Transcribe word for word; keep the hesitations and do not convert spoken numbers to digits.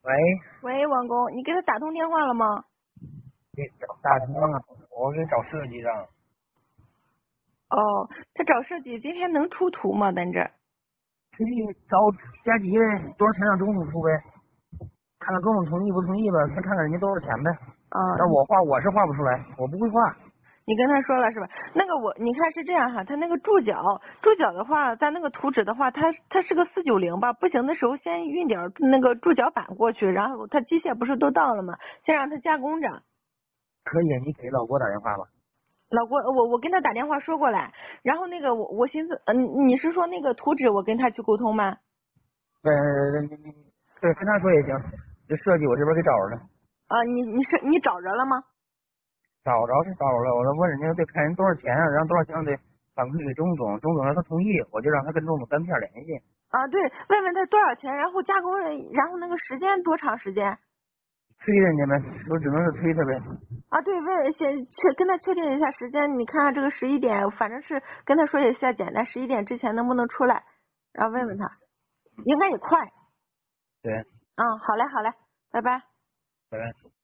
喂， 喂，王工，你给他打通电话了吗？ 给找打通了，我给找设计的。 哦，他找设计，今天能出图吗？咱这儿设计找加急呗，多少钱让中午出呗，看看中午同意不同意吧，先看看人家多少钱呗。 啊， 但我画我是画不出来，我不会画。 你跟他说了是吧？那个我，你看是这样哈，他那个注脚，注脚的话，咱那个图纸的话，它它是个四九零吧，不行的时候先运点那个注脚板过去，然后他机械不是都到了吗？先让他加工着。 可以，你给老郭打电话吧。 老郭，我我跟他打电话说过来，然后那个我我寻思，嗯，你是说那个图纸我跟他去沟通吗？ 呃，你你对，跟他说也行。这设计我这边给找着了， 啊，你你是你找着了吗？ 找着是找着了。我问人家得看人多少钱啊，然后多少钱得反馈给钟总，钟总让他同意，我就让他跟钟总单片联系。 啊，对，问问他多少钱，然后加工，然后那个时间多长时间？ 催人家呗，我只能是催他呗。 啊，对，问先确跟他确定一下时间，你看看这个十一点，反正是跟他说一下简单，十一点之前能不能出来，然后问问他，应该也快。 对， 啊，好嘞，好嘞，拜拜。 拜拜。